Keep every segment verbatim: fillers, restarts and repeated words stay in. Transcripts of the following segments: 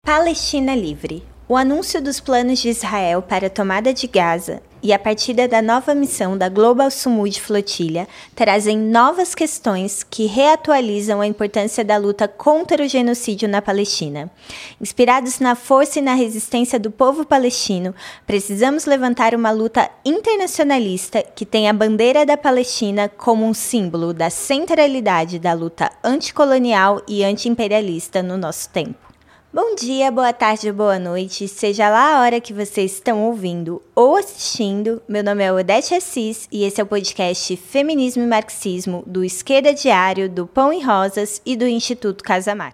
Palestina Livre. O anúncio dos planos de Israel para a tomada de Gaza e a partida da nova missão da Global Sumud Flotilha trazem novas questões que reatualizam a importância da luta contra o genocídio na Palestina. Inspirados na força e na resistência do povo palestino, precisamos levantar uma luta internacionalista que tem a bandeira da Palestina como um símbolo da centralidade da luta anticolonial e anti-imperialista no nosso tempo. Bom dia, boa tarde, boa noite, seja lá a hora que vocês estão ouvindo ou assistindo. Meu nome é Odete Assis e esse é o podcast Feminismo e Marxismo do Esquerda Diário, do Pão e Rosas e do Instituto Casa Marx.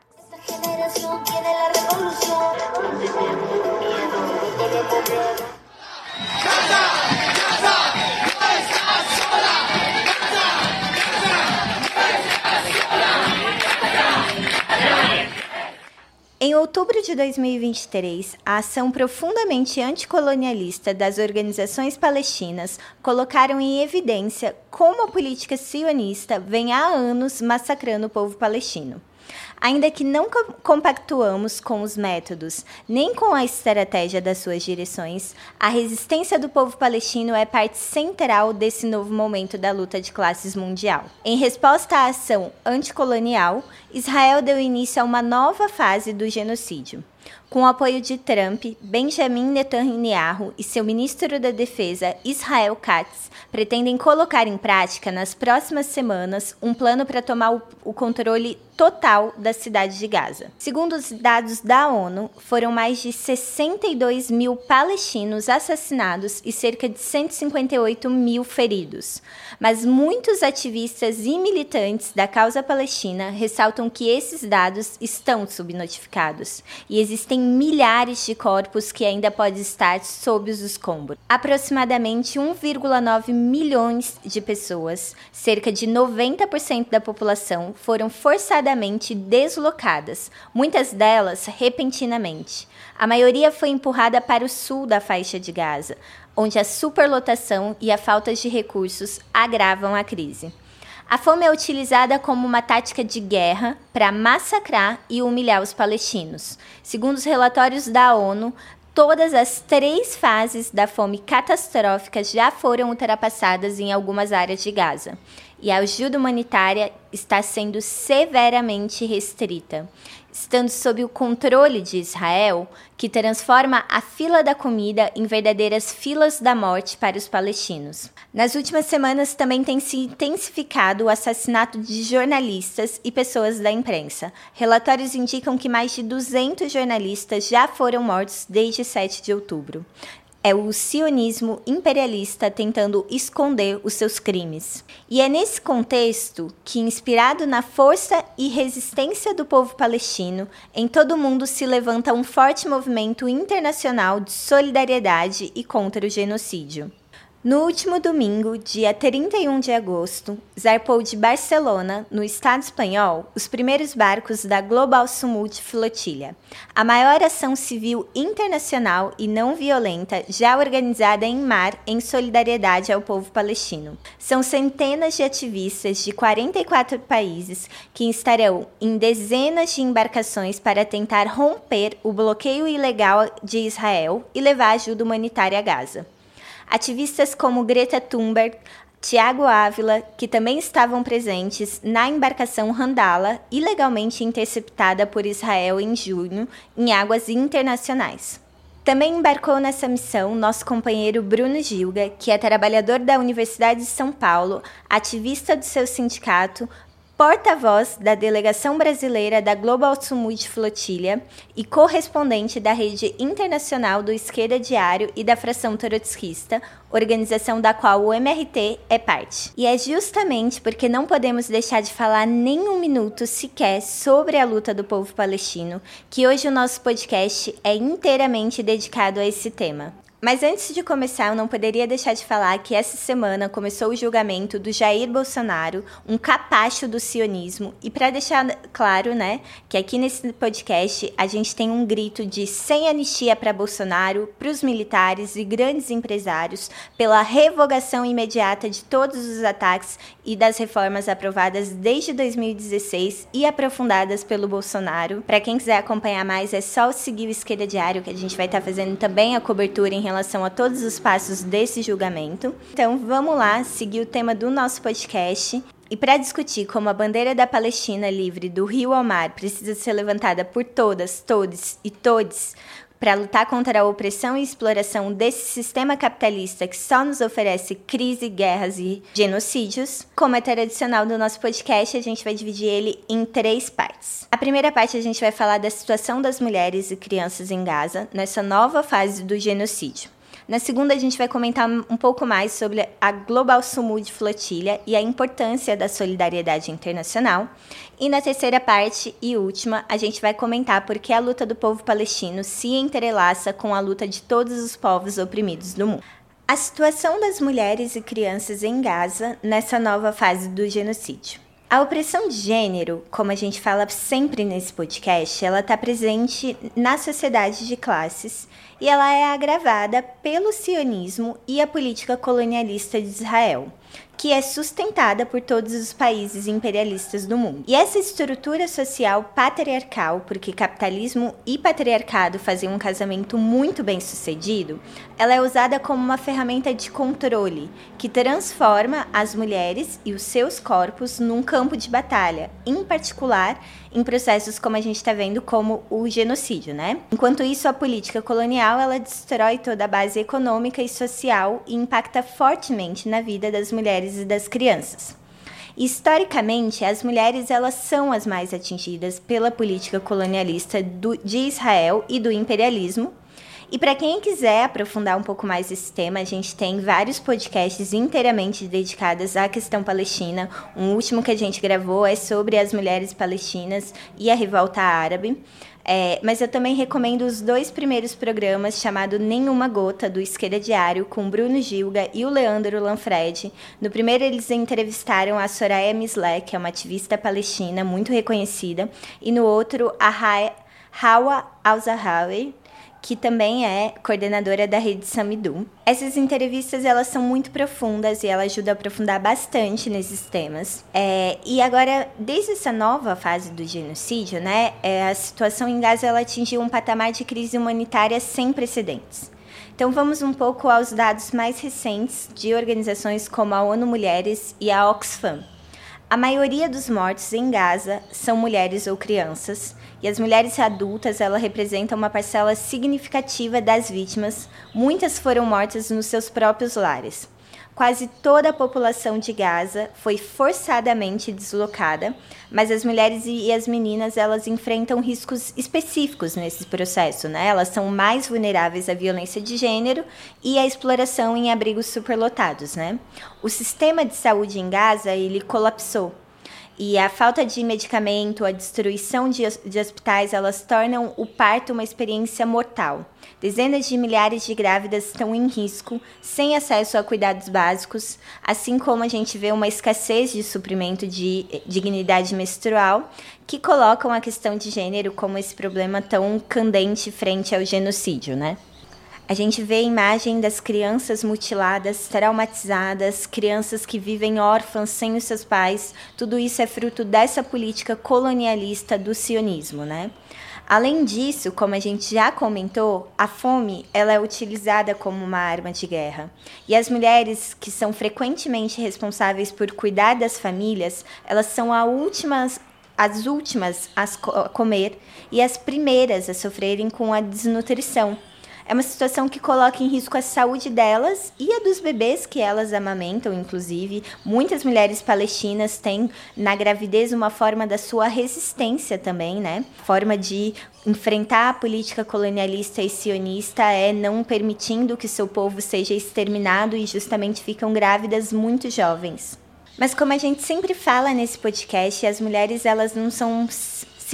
Em outubro de dois mil e vinte e três, a ação profundamente anticolonialista das organizações palestinas colocaram em evidência como a política sionista vem há anos massacrando o povo palestino. Ainda que não compactuamos com os métodos, nem com a estratégia das suas direções, a resistência do povo palestino é parte central desse novo momento da luta de classes mundial. Em resposta à ação anticolonial, Israel deu início a uma nova fase do genocídio. Com o apoio de Trump, Benjamin Netanyahu e seu ministro da Defesa, Israel Katz, pretendem colocar em prática, nas próximas semanas, um plano para tomar o, o controle total da cidade de Gaza. Segundo os dados da ONU, foram mais de sessenta e dois mil palestinos assassinados e cerca de cento e cinquenta e oito mil feridos. Mas muitos ativistas e militantes da causa palestina ressaltam que esses dados estão subnotificados e existem milhares de corpos que ainda podem estar sob os escombros. Aproximadamente um vírgula nove milhões de pessoas, cerca de noventa por cento da população, foram forçadamente deslocadas, muitas delas repentinamente. A maioria foi empurrada para o sul da faixa de Gaza, onde a superlotação e a falta de recursos agravam a crise. A fome é utilizada como uma tática de guerra para massacrar e humilhar os palestinos. Segundo os relatórios da ONU, todas as três fases da fome catastrófica já foram ultrapassadas em algumas áreas de Gaza. E a ajuda humanitária está sendo severamente restrita, estando sob o controle de Israel, que transforma a fila da comida em verdadeiras filas da morte para os palestinos. Nas últimas semanas também tem se intensificado o assassinato de jornalistas e pessoas da imprensa. Relatórios indicam que mais de duzentos jornalistas já foram mortos desde sete de outubro. É o sionismo imperialista tentando esconder os seus crimes. E é nesse contexto que, inspirado na força e resistência do povo palestino, em todo o mundo se levanta um forte movimento internacional de solidariedade e contra o genocídio. No último domingo, dia trinta e um de agosto, zarpou de Barcelona, no estado espanhol, os primeiros barcos da Global Sumud Flotilha, a maior ação civil internacional e não violenta já organizada em mar em solidariedade ao povo palestino. São centenas de ativistas de quarenta e quatro países que estarão em dezenas de embarcações para tentar romper o bloqueio ilegal de Israel e levar ajuda humanitária a Gaza. Ativistas como Greta Thunberg, Tiago Ávila, que também estavam presentes na embarcação Randala, ilegalmente interceptada por Israel em junho, em águas internacionais. Também embarcou nessa missão nosso companheiro Bruno Gilga, que é trabalhador da Universidade de São Paulo, ativista do seu sindicato, porta-voz da delegação brasileira da Global Sumud Flotilha e correspondente da rede internacional do Esquerda Diário e da fração trotskista, organização da qual o M R T é parte. E é justamente porque não podemos deixar de falar nem um minuto sequer sobre a luta do povo palestino que hoje o nosso podcast é inteiramente dedicado a esse tema. Mas antes de começar, eu não poderia deixar de falar que essa semana começou o julgamento do Jair Bolsonaro, um capacho do sionismo. E para deixar claro, né, que aqui nesse podcast a gente tem um grito de sem anistia para Bolsonaro, para os militares e grandes empresários, pela revogação imediata de todos os ataques e das reformas aprovadas desde dois mil e dezesseis e aprofundadas pelo Bolsonaro. Para quem quiser acompanhar mais, é só seguir o Esquerda Diário, que a gente vai estar fazendo também a cobertura em relação relação a todos os passos desse julgamento. Então vamos lá seguir o tema do nosso podcast. E para discutir como a bandeira da Palestina livre do rio ao mar precisa ser levantada por todas, todos e todes para lutar contra a opressão e exploração desse sistema capitalista que só nos oferece crise, guerras e genocídios, como é tradicional do nosso podcast, a gente vai dividir ele em três partes. A primeira parte a gente vai falar da situação das mulheres e crianças em Gaza nessa nova fase do genocídio. Na segunda, a gente vai comentar um pouco mais sobre a Global Sumud Flotilha e a importância da solidariedade internacional. E na terceira parte e última, a gente vai comentar por que a luta do povo palestino se entrelaça com a luta de todos os povos oprimidos do mundo. A situação das mulheres e crianças em Gaza nessa nova fase do genocídio. A opressão de gênero, como a gente fala sempre nesse podcast, ela está presente na sociedade de classes e ela é agravada pelo sionismo e a política colonialista de Israel, que é sustentada por todos os países imperialistas do mundo. E essa estrutura social patriarcal, porque capitalismo e patriarcado fazem um casamento muito bem sucedido, ela é usada como uma ferramenta de controle, que transforma as mulheres e os seus corpos num campo de batalha, em particular em processos como a gente está vendo, como o genocídio, né? Enquanto isso, a política colonial, ela destrói toda a base econômica e social e impacta fortemente na vida das mulheres e das crianças. Historicamente, as mulheres elas são as mais atingidas pela política colonialista do, de Israel e do imperialismo. E para quem quiser aprofundar um pouco mais esse tema, a gente tem vários podcasts inteiramente dedicados à questão palestina. Um último que a gente gravou é sobre as mulheres palestinas e a revolta árabe. É, mas eu também recomendo os dois primeiros programas, chamado Nenhuma Gota, do Esquerda Diário, com Bruno Gilga e o Leandro Lanfred. No primeiro, eles entrevistaram a Soraya Mislé, que é uma ativista palestina muito reconhecida, e no outro, a Hawa Al-Zahawi, que também é coordenadora da rede Samidu. Essas entrevistas, elas são muito profundas e elas ajudam a aprofundar bastante nesses temas. É, e agora, desde essa nova fase do genocídio, né, é, a situação em Gaza ela atingiu um patamar de crise humanitária sem precedentes. Então, vamos um pouco aos dados mais recentes de organizações como a ONU Mulheres e a Oxfam. A maioria dos mortos em Gaza são mulheres ou crianças, e as mulheres adultas ela representam uma parcela significativa das vítimas. Muitas foram mortas nos seus próprios lares. Quase toda a população de Gaza foi forçadamente deslocada, mas as mulheres e as meninas elas enfrentam riscos específicos nesse processo, né? Elas são mais vulneráveis à violência de gênero e à exploração em abrigos superlotados, né? O sistema de saúde em Gaza ele colapsou. E a falta de medicamento, a destruição de, de hospitais, elas tornam o parto uma experiência mortal. Dezenas de milhares de grávidas estão em risco, sem acesso a cuidados básicos, assim como a gente vê uma escassez de suprimento de dignidade menstrual, que colocam a questão de gênero como esse problema tão candente frente ao genocídio, né? A gente vê a imagem das crianças mutiladas, traumatizadas, crianças que vivem órfãs sem os seus pais. Tudo isso é fruto dessa política colonialista do sionismo, né? Além disso, como a gente já comentou, a fome ela é utilizada como uma arma de guerra. E as mulheres que são frequentemente responsáveis por cuidar das famílias, elas são as últimas, as últimas a comer e as primeiras a sofrerem com a desnutrição. É uma situação que coloca em risco a saúde delas e a dos bebês que elas amamentam, inclusive. Muitas mulheres palestinas têm na gravidez uma forma da sua resistência também, né? Forma de enfrentar a política colonialista e sionista é não permitindo que seu povo seja exterminado e justamente ficam grávidas muito jovens. Mas como a gente sempre fala nesse podcast, as mulheres elas não são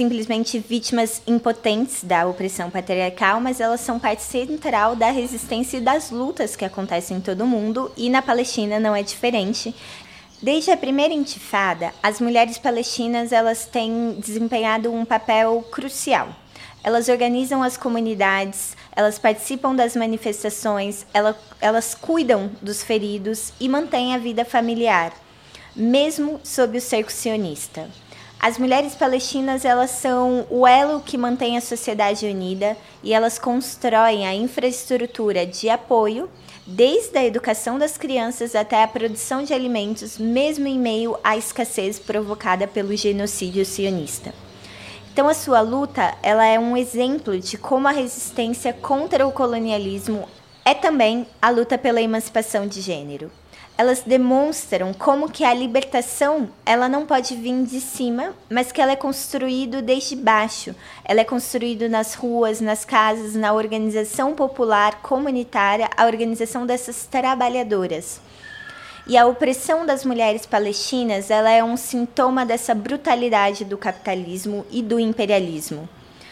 simplesmente vítimas impotentes da opressão patriarcal, mas elas são parte central da resistência e das lutas que acontecem em todo o mundo, e na Palestina não é diferente. Desde a primeira intifada, as mulheres palestinas elas têm desempenhado um papel crucial. Elas organizam as comunidades, elas participam das manifestações, elas, elas cuidam dos feridos e mantêm a vida familiar, mesmo sob o cerco sionista. As mulheres palestinas elas são o elo que mantém a sociedade unida e elas constroem a infraestrutura de apoio, desde a educação das crianças até a produção de alimentos, mesmo em meio à escassez provocada pelo genocídio sionista. Então, a sua luta ela é um exemplo de como a resistência contra o colonialismo é também a luta pela emancipação de gênero. Elas demonstram como que a libertação ela não pode vir de cima, mas que ela é construída desde baixo. Ela é construída nas ruas, nas casas, na organização popular, comunitária, a organização dessas trabalhadoras. E a opressão das mulheres palestinas ela é um sintoma dessa brutalidade do capitalismo e do imperialismo.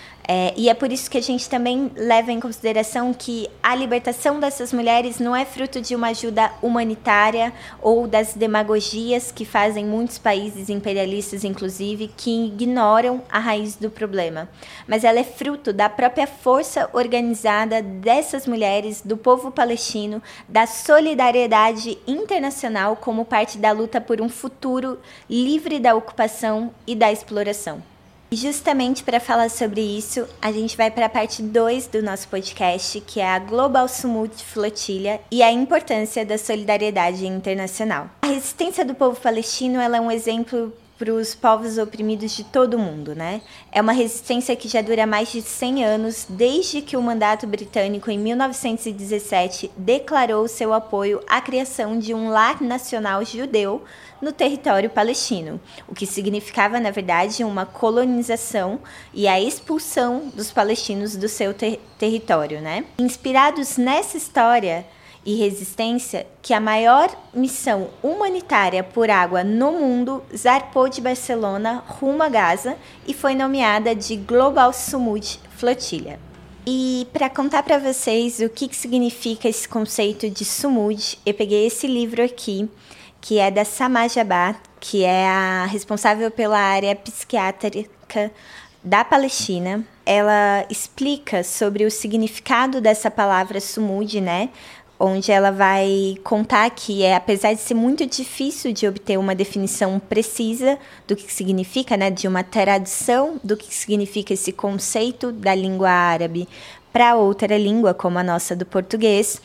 É, e é por isso que a gente também leva em consideração que a libertação dessas mulheres não é fruto de uma ajuda humanitária ou das demagogias que fazem muitos países imperialistas, inclusive, que ignoram a raiz do problema. Mas ela é fruto da própria força organizada dessas mulheres, do povo palestino, da solidariedade internacional como parte da luta por um futuro livre da ocupação e da exploração. E justamente para falar sobre isso, a gente vai para a parte dois do nosso podcast, que é a Global Sumud Flotilha e a importância da solidariedade internacional. A resistência do povo palestino ela é um exemplo para os povos oprimidos de todo o mundo, né? É uma resistência que já dura mais de cem anos, desde que o mandato britânico, em mil novecentos e dezessete, declarou seu apoio à criação de um lar nacional judeu no território palestino, o que significava, na verdade, uma colonização e a expulsão dos palestinos do seu ter- território, né? Inspirados nessa história e resistência, que a maior missão humanitária por água no mundo zarpou de Barcelona rumo a Gaza e foi nomeada de Global Sumud Flotilha. E para contar para vocês o que, que significa esse conceito de Sumud, eu peguei esse livro aqui, que é da Samar Jabbar, que é a responsável pela área psiquiátrica da Palestina. Ela explica sobre o significado dessa palavra Sumud, né? Onde ela vai contar que, é, apesar de ser muito difícil de obter uma definição precisa do que significa, né, de uma tradução do que significa esse conceito da língua árabe para outra língua, como a nossa do português,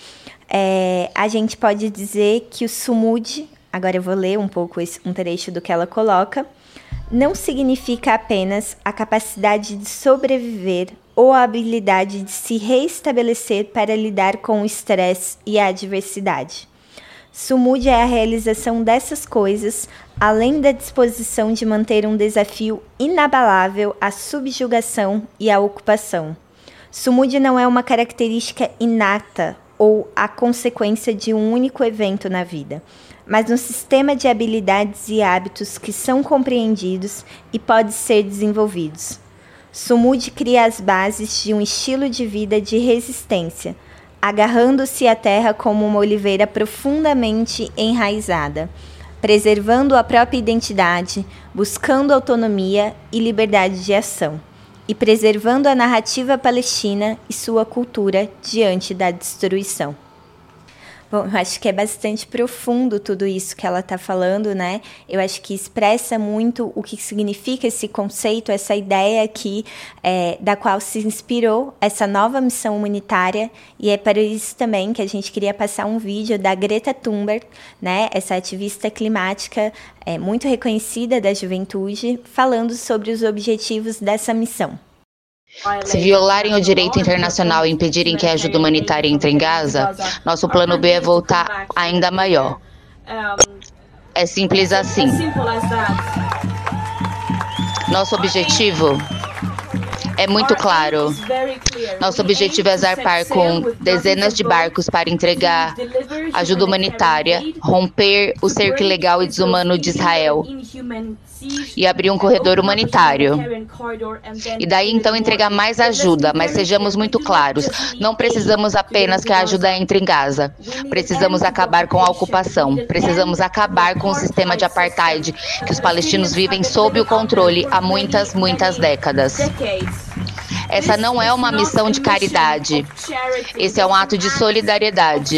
é, a gente pode dizer que o Sumud, agora eu vou ler um pouco esse, um trecho do que ela coloca, não significa apenas a capacidade de sobreviver ou a habilidade de se reestabelecer para lidar com o estresse e a adversidade. Sumud é a realização dessas coisas, além da disposição de manter um desafio inabalável à subjugação e à ocupação. Sumud não é uma característica inata ou a consequência de um único evento na vida, mas um sistema de habilidades e hábitos que são compreendidos e podem ser desenvolvidos. Sumud cria as bases de um estilo de vida de resistência, agarrando-se à terra como uma oliveira profundamente enraizada, preservando a própria identidade, buscando autonomia e liberdade de ação, e preservando a narrativa palestina e sua cultura diante da destruição. Bom, eu acho que é bastante profundo tudo isso que ela está falando, né? Eu acho que expressa muito o que significa esse conceito, essa ideia aqui, é, da qual se inspirou essa nova missão humanitária, e é para isso também que a gente queria passar um vídeo da Greta Thunberg, né? Essa ativista climática é, muito reconhecida da juventude, falando sobre os objetivos dessa missão. Se violarem o direito internacional e impedirem que a ajuda humanitária entre em Gaza, nosso plano B é voltar ainda maior. É simples assim. Nosso objetivo é muito claro. Nosso objetivo é zarpar com dezenas de barcos para entregar ajuda humanitária, romper o cerco ilegal e desumano de Israel e abrir um corredor humanitário. E daí então entregar mais ajuda, mas sejamos muito claros, não precisamos apenas que a ajuda entre em Gaza. Precisamos acabar com a ocupação, precisamos acabar com o sistema de apartheid que os palestinos vivem sob o controle há muitas, muitas décadas. Essa não é uma missão de caridade, esse é um ato de solidariedade.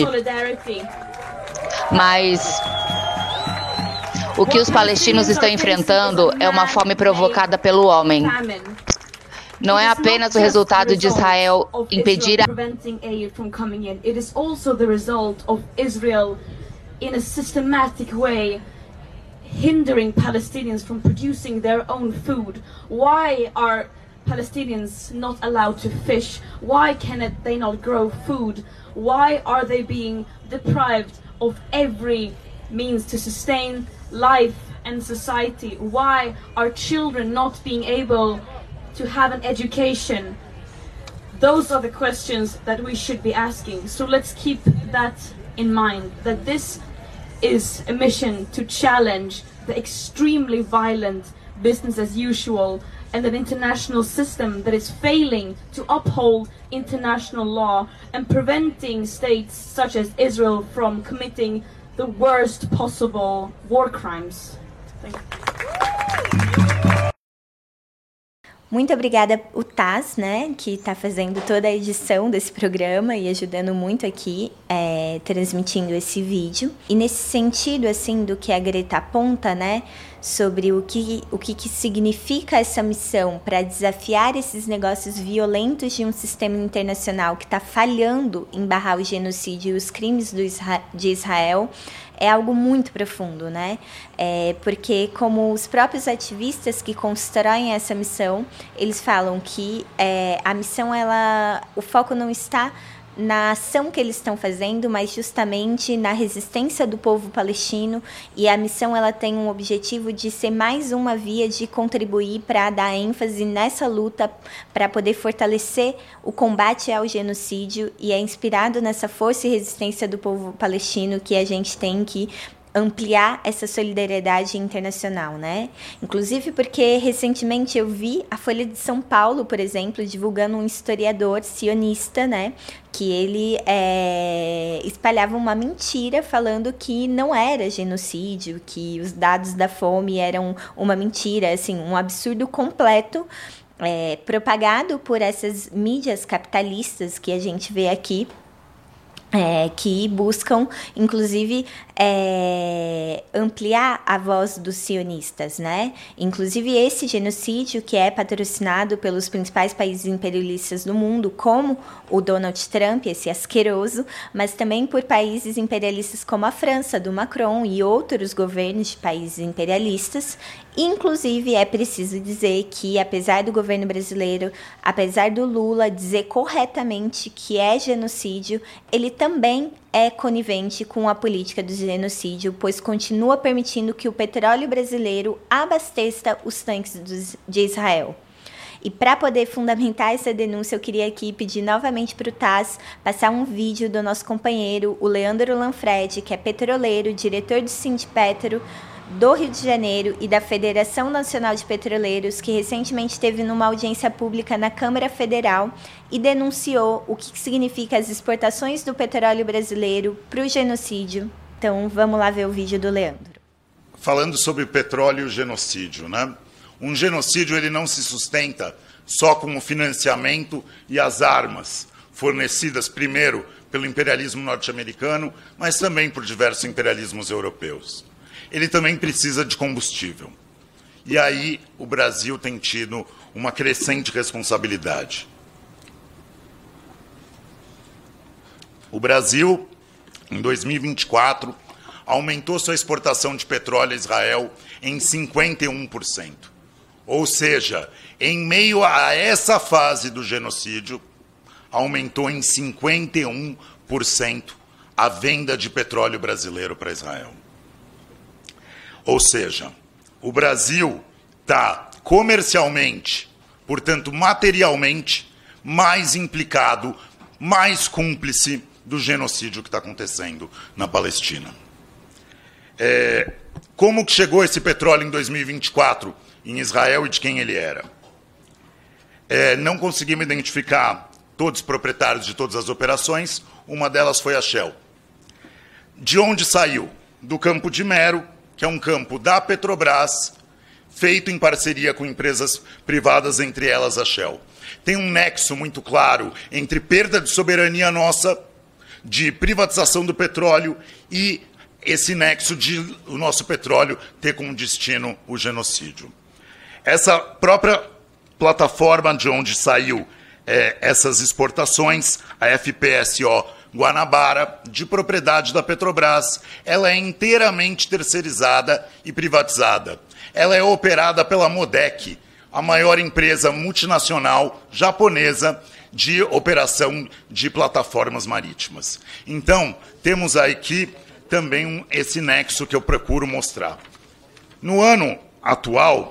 Mas o que os palestinos estão enfrentando é uma fome provocada pelo homem. Não é apenas o resultado de Israel impedir a hindering Palestinians from producing their own food. Why are Palestinians not allowed to fish? Why can they not grow food? Why are they being deprived of every means to sustain life and society? Why are children not being able to have an education? Those are the questions that we should be asking. So let's keep that in mind, that this is a mission to challenge the extremely violent business as usual and an international system that is failing to uphold international law and preventing states such as Israel from committing the worst possible war crimes. Thank you. Muito obrigada o Taz, né, que está fazendo toda a edição desse programa e ajudando muito aqui, é, transmitindo esse vídeo. E nesse sentido, assim, do que a Greta aponta, né, sobre o que, o que, que significa essa missão para desafiar esses negócios violentos de um sistema internacional que está falhando em barrar o genocídio e os crimes do Isra- de Israel, é algo muito profundo, né? É, porque como os próprios ativistas que constroem essa missão, eles falam que é, a missão, ela, o foco não está na ação que eles estão fazendo, mas justamente na resistência do povo palestino, e a missão ela tem um objetivo de ser mais uma via de contribuir para dar ênfase nessa luta, para poder fortalecer o combate ao genocídio, e é inspirado nessa força e resistência do povo palestino que a gente tem que ampliar essa solidariedade internacional, né? Inclusive porque recentemente eu vi a Folha de São Paulo, por exemplo, divulgando um historiador sionista, né? Que ele é, espalhava uma mentira falando que não era genocídio, que os dados da fome eram uma mentira, assim, um absurdo completo, é, propagado por essas mídias capitalistas que a gente vê aqui. É, que buscam, inclusive, é, ampliar a voz dos sionistas, né? Inclusive esse genocídio que é patrocinado pelos principais países imperialistas do mundo, como o Donald Trump, esse asqueroso, mas também por países imperialistas como a França, do Macron, e outros governos de países imperialistas. Inclusive, é preciso dizer que, apesar do governo brasileiro, apesar do Lula dizer corretamente que é genocídio, ele também é conivente com a política do genocídio, pois continua permitindo que o petróleo brasileiro abasteça os tanques de Israel. E para poder fundamentar essa denúncia, eu queria aqui pedir novamente para o Taz passar um vídeo do nosso companheiro, o Leandro Lanfredi, que é petroleiro, diretor do Sindipetro, do Rio de Janeiro e da Federação Nacional de Petroleiros, que recentemente esteve numa audiência pública na Câmara Federal e denunciou o que significa as exportações do petróleo brasileiro para o genocídio. Então, vamos lá ver o vídeo do Leandro. Falando sobre petróleo e o genocídio, né? Um genocídio ele não se sustenta só com o financiamento e as armas fornecidas primeiro pelo imperialismo norte-americano, mas também por diversos imperialismos europeus. Ele também precisa de combustível. E aí o Brasil tem tido uma crescente responsabilidade. O Brasil, em dois mil e vinte e quatro, aumentou sua exportação de petróleo a Israel em cinquenta e um por cento. Ou seja, em meio a essa fase do genocídio, aumentou em cinquenta e um por cento a venda de petróleo brasileiro para Israel. Ou seja, o Brasil está comercialmente portanto, materialmente, mais implicado, mais cúmplice do genocídio que está acontecendo na Palestina. É, como que chegou esse petróleo em dois mil e vinte e quatro em Israel e de quem ele era? É, não conseguimos identificar todos os proprietários de todas as operações, uma delas foi a Shell. De onde saiu? Do Campo de Mero, que é um campo da Petrobras, feito em parceria com empresas privadas, entre elas a Shell. Tem um nexo muito claro entre perda de soberania nossa, de privatização do petróleo e esse nexo de o nosso petróleo ter como destino o genocídio. Essa própria plataforma de onde saiu é, essas exportações, a F P S O Guanabara, de propriedade da Petrobras, ela é inteiramente terceirizada e privatizada. Ela é operada pela Modec, a maior empresa multinacional japonesa de operação de plataformas marítimas. Então, temos aqui também um, esse nexo que eu procuro mostrar. No ano atual,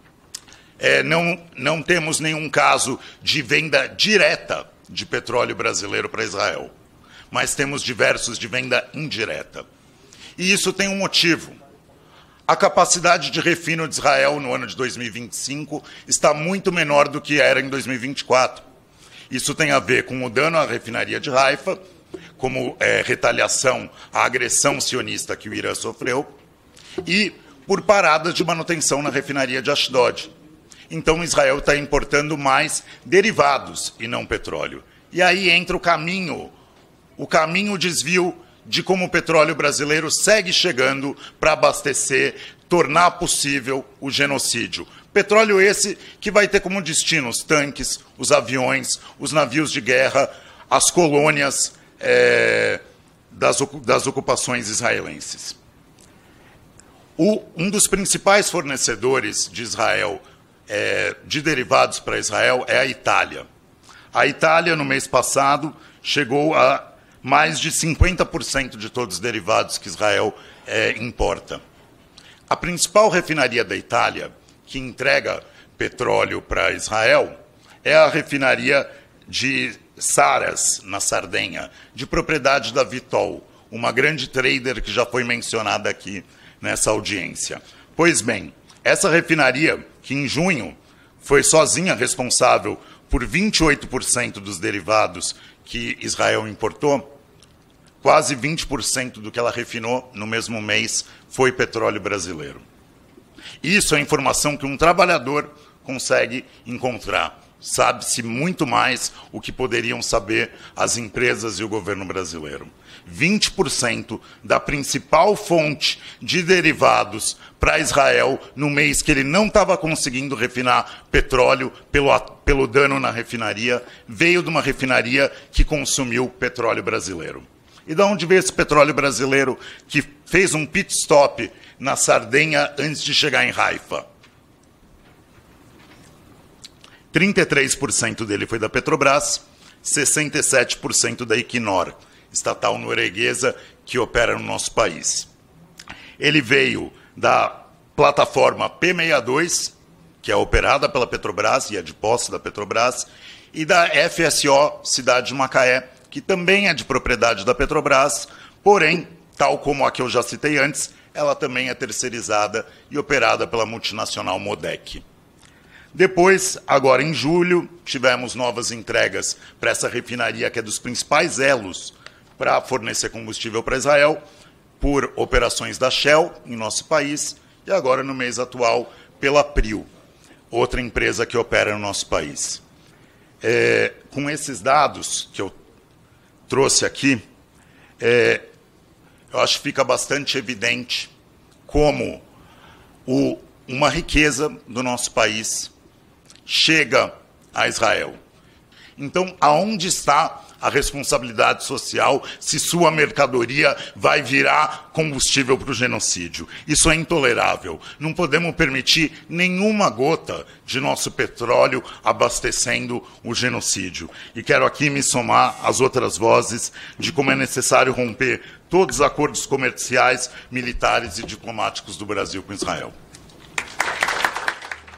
É, não, não temos nenhum caso de venda direta de petróleo brasileiro para Israel, mas temos diversos de venda indireta. E isso tem um motivo. A capacidade de refino de Israel no ano de dois mil e vinte e cinco está muito menor do que era em dois mil e vinte e quatro. Isso tem a ver com o dano à refinaria de Haifa, como é, retaliação à agressão sionista que o Irã sofreu, e por paradas de manutenção na refinaria de Ashdod. Então, Israel está importando mais derivados e não petróleo. E aí entra o caminho, o caminho o desvio de como o petróleo brasileiro segue chegando para abastecer, tornar possível o genocídio. Petróleo esse que vai ter como destino os tanques, os aviões, os navios de guerra, as colônias é, das, das ocupações israelenses. O, um dos principais fornecedores de Israel É, de derivados para Israel é a Itália. A Itália, no mês passado, chegou a mais de cinquenta por cento de todos os derivados que Israel é, importa. A principal refinaria da Itália, que entrega petróleo para Israel, é a refinaria de Saras, na Sardenha, de propriedade da Vitol, uma grande trader que já foi mencionada aqui nessa audiência. Pois bem, essa refinaria, que em junho foi sozinha responsável por vinte e oito por cento dos derivados que Israel importou, quase vinte por cento do que ela refinou no mesmo mês foi petróleo brasileiro. Isso é informação que um trabalhador consegue encontrar. Sabe-se muito mais o que poderiam saber as empresas e o governo brasileiro. vinte por cento da principal fonte de derivados para Israel no mês que ele não estava conseguindo refinar petróleo pelo, pelo dano na refinaria, veio de uma refinaria que consumiu petróleo brasileiro. E de onde veio esse petróleo brasileiro que fez um pit stop na Sardenha antes de chegar em Haifa? trinta e três por cento dele foi da Petrobras, sessenta e sete por cento da Equinor, estatal norueguesa que opera no nosso país. Ele veio da plataforma P sessenta e dois, que é operada pela Petrobras e é de posse da Petrobras, e da F S O Cidade de Macaé, que também é de propriedade da Petrobras, porém, tal como a que eu já citei antes, ela também é terceirizada e operada pela multinacional Modec. Depois, agora em julho, tivemos novas entregas para essa refinaria, que é dos principais elos para fornecer combustível para Israel, por operações da Shell em nosso país, e agora, no mês atual, pela Prio, outra empresa que opera no nosso país. É, com esses dados que eu trouxe aqui, é, eu acho que fica bastante evidente como o, uma riqueza do nosso país chega a Israel. Então, aonde está a responsabilidade social se sua mercadoria vai virar combustível para o genocídio? Isso é intolerável. Não podemos permitir nenhuma gota de nosso petróleo abastecendo o genocídio. E quero aqui me somar às outras vozes de como é necessário romper todos os acordos comerciais, militares e diplomáticos do Brasil com Israel.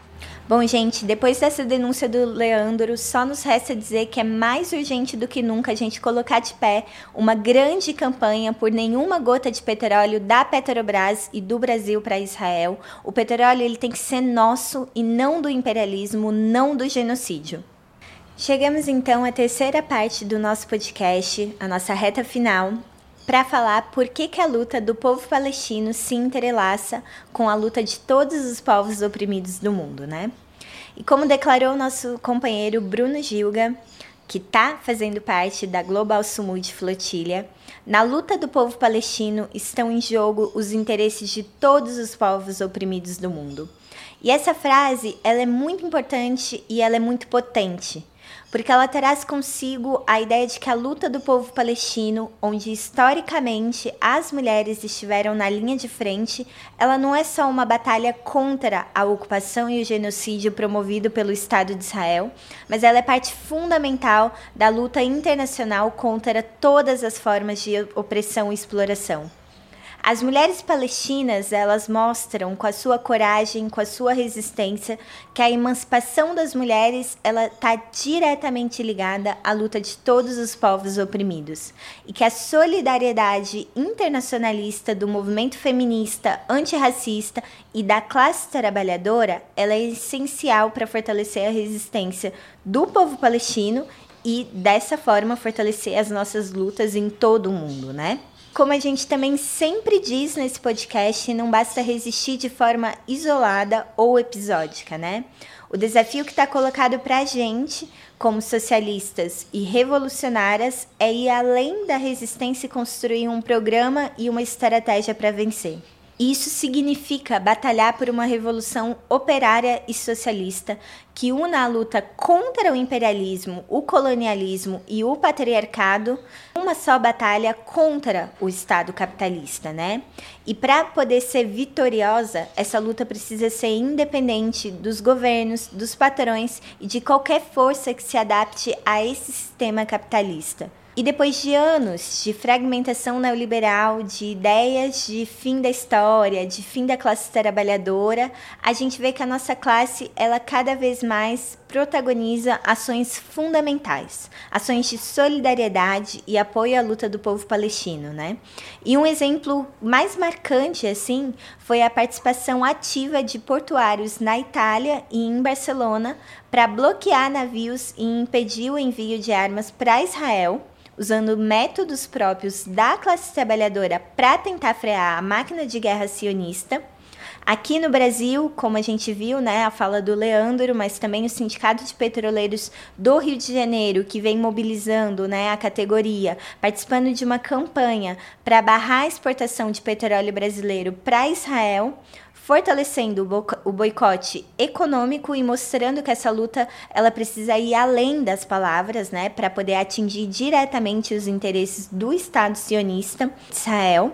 Bom, gente, depois dessa denúncia do Leandro, só nos resta dizer que é mais urgente do que nunca a gente colocar de pé uma grande campanha por nenhuma gota de petróleo da Petrobras e do Brasil para Israel. O petróleo ele tem que ser nosso e não do imperialismo, não do genocídio. Chegamos então à terceira parte do nosso podcast, a nossa reta final, para falar por que, que a luta do povo palestino se entrelaça com a luta de todos os povos oprimidos do mundo, né? E como declarou nosso companheiro Bruno Gilga, que está fazendo parte da Global Sumud Flotilha, na luta do povo palestino estão em jogo os interesses de todos os povos oprimidos do mundo. E essa frase, ela é muito importante e ela é muito potente, porque ela traz consigo a ideia de que a luta do povo palestino, onde historicamente as mulheres estiveram na linha de frente, ela não é só uma batalha contra a ocupação e o genocídio promovido pelo Estado de Israel, mas ela é parte fundamental da luta internacional contra todas as formas de opressão e exploração. As mulheres palestinas, elas mostram com a sua coragem, com a sua resistência, que a emancipação das mulheres ela está diretamente ligada à luta de todos os povos oprimidos. E que a solidariedade internacionalista do movimento feminista, antirracista e da classe trabalhadora, ela é essencial para fortalecer a resistência do povo palestino e, dessa forma, fortalecer as nossas lutas em todo o mundo, né? Como a gente também sempre diz nesse podcast, não basta resistir de forma isolada ou episódica, né? O desafio que está colocado para a gente, como socialistas e revolucionárias, é ir além da resistência e construir um programa e uma estratégia para vencer. Isso significa batalhar por uma revolução operária e socialista que una a luta contra o imperialismo, o colonialismo e o patriarcado, uma só batalha contra o Estado capitalista, né? E para poder ser vitoriosa, essa luta precisa ser independente dos governos, dos patrões e de qualquer força que se adapte a esse sistema capitalista. E depois de anos de fragmentação neoliberal, de ideias de fim da história, de fim da classe trabalhadora, a gente vê que a nossa classe, ela cada vez mais protagoniza ações fundamentais, ações de solidariedade e apoio à luta do povo palestino, né? E um exemplo mais marcante, assim, foi a participação ativa de portuários na Itália e em Barcelona para bloquear navios e impedir o envio de armas para Israel, usando métodos próprios da classe trabalhadora para tentar frear a máquina de guerra sionista. Aqui no Brasil, como a gente viu, né, a fala do Leandro, mas também o Sindicato de Petroleiros do Rio de Janeiro, que vem mobilizando, né, a categoria, participando de uma campanha para barrar a exportação de petróleo brasileiro para Israel, fortalecendo o boicote econômico e mostrando que essa luta ela precisa ir além das palavras, né, para poder atingir diretamente os interesses do Estado sionista de Israel.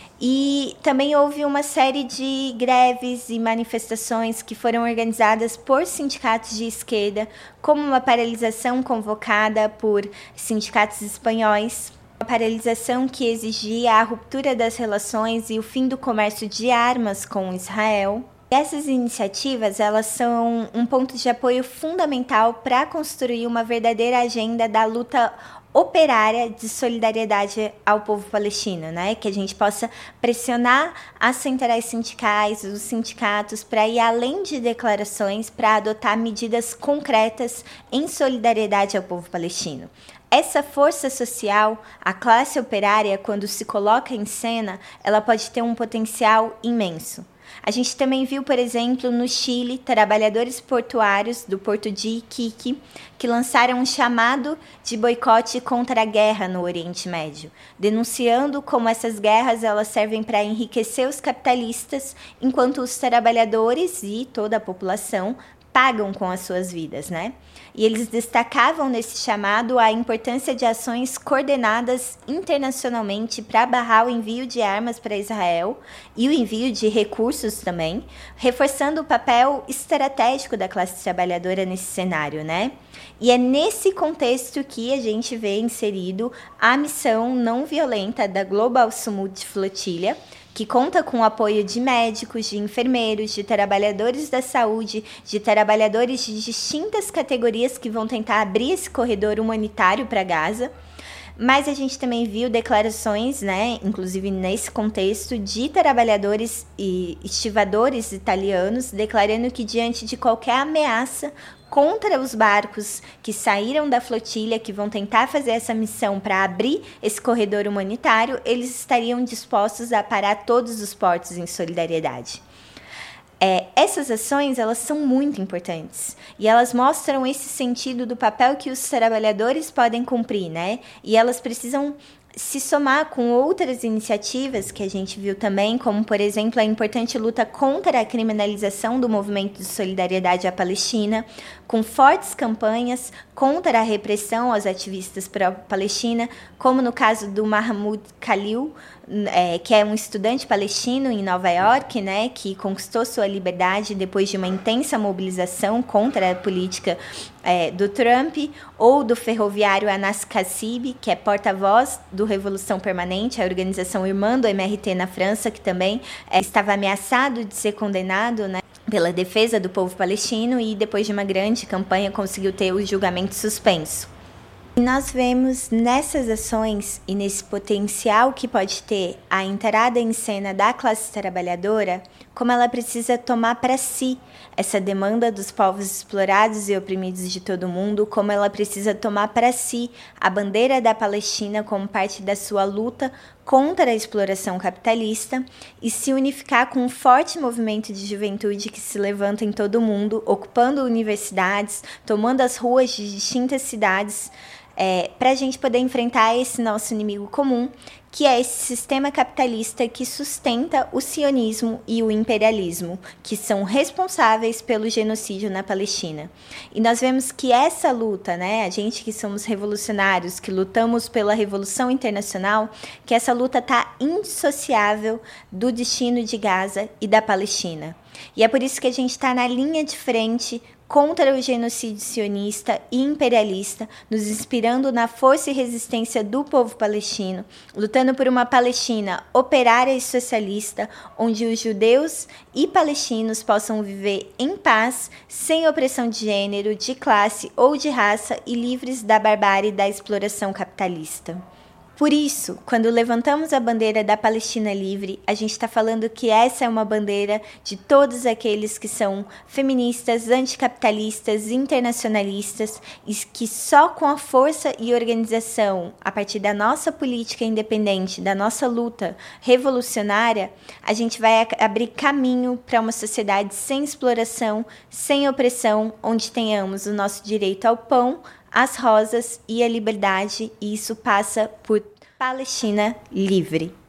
E também houve uma série de greves e manifestações que foram organizadas por sindicatos de esquerda, como uma paralisação convocada por sindicatos espanhóis, uma paralisação que exigia a ruptura das relações e o fim do comércio de armas com Israel. E essas iniciativas elas são um ponto de apoio fundamental para construir uma verdadeira agenda da luta operária de solidariedade ao povo palestino, né? Que a gente possa pressionar as centrais sindicais, os sindicatos, para ir além de declarações, para adotar medidas concretas em solidariedade ao povo palestino. Essa força social, a classe operária, quando se coloca em cena, ela pode ter um potencial imenso. A gente também viu, por exemplo, no Chile, trabalhadores portuários do porto de Iquique que lançaram um chamado de boicote contra a guerra no Oriente Médio, denunciando como essas guerras elas servem para enriquecer os capitalistas, enquanto os trabalhadores e toda a população pagam com as suas vidas, né? E eles destacavam nesse chamado a importância de ações coordenadas internacionalmente para barrar o envio de armas para Israel e o envio de recursos também, reforçando o papel estratégico da classe trabalhadora nesse cenário, né? E é nesse contexto que a gente vê inserido a missão não violenta da Global Sumud Flotilha, que conta com o apoio de médicos, de enfermeiros, de trabalhadores da saúde, de trabalhadores de distintas categorias que vão tentar abrir esse corredor humanitário para Gaza. Mas a gente também viu declarações, né, inclusive nesse contexto, de trabalhadores e estivadores italianos declarando que diante de qualquer ameaça contra os barcos que saíram da flotilha, que vão tentar fazer essa missão para abrir esse corredor humanitário, eles estariam dispostos a parar todos os portos em solidariedade. É, essas ações, elas são muito importantes e elas mostram esse sentido do papel que os trabalhadores podem cumprir, né? E elas precisam se somar com outras iniciativas que a gente viu também, como, por exemplo, a importante luta contra a criminalização do movimento de solidariedade à Palestina, com fortes campanhas contra a repressão aos ativistas pró-Palestina, como no caso do Mahmoud Khalil, é, que é um estudante palestino em Nova York, né, que conquistou sua liberdade depois de uma intensa mobilização contra a política é, do Trump, ou do ferroviário Anas Kassib, que é porta-voz do Revolução Permanente, a organização irmã do M R T na França, que também é, estava ameaçado de ser condenado, né, pela defesa do povo palestino, e depois de uma grande campanha conseguiu ter o julgamento suspenso. E nós vemos nessas ações e nesse potencial que pode ter a entrada em cena da classe trabalhadora, como ela precisa tomar para si essa demanda dos povos explorados e oprimidos de todo o mundo, como ela precisa tomar para si a bandeira da Palestina como parte da sua luta contra a exploração capitalista e se unificar com um forte movimento de juventude que se levanta em todo o mundo, ocupando universidades, tomando as ruas de distintas cidades, É, para a gente poder enfrentar esse nosso inimigo comum, que é esse sistema capitalista que sustenta o sionismo e o imperialismo, que são responsáveis pelo genocídio na Palestina. E nós vemos que essa luta, né, a gente que somos revolucionários, que lutamos pela Revolução Internacional, que essa luta está indissociável do destino de Gaza e da Palestina. E é por isso que a gente está na linha de frente contra o genocídio sionista e imperialista, nos inspirando na força e resistência do povo palestino, lutando por uma Palestina operária e socialista, onde os judeus e palestinos possam viver em paz, sem opressão de gênero, de classe ou de raça e livres da barbárie da exploração capitalista. Por isso, quando levantamos a bandeira da Palestina livre, a gente está falando que essa é uma bandeira de todos aqueles que são feministas, anticapitalistas, internacionalistas, e que só com a força e organização, a partir da nossa política independente, da nossa luta revolucionária, a gente vai abrir caminho para uma sociedade sem exploração, sem opressão, onde tenhamos o nosso direito ao pão, as rosas e a liberdade, e isso passa por Palestina livre.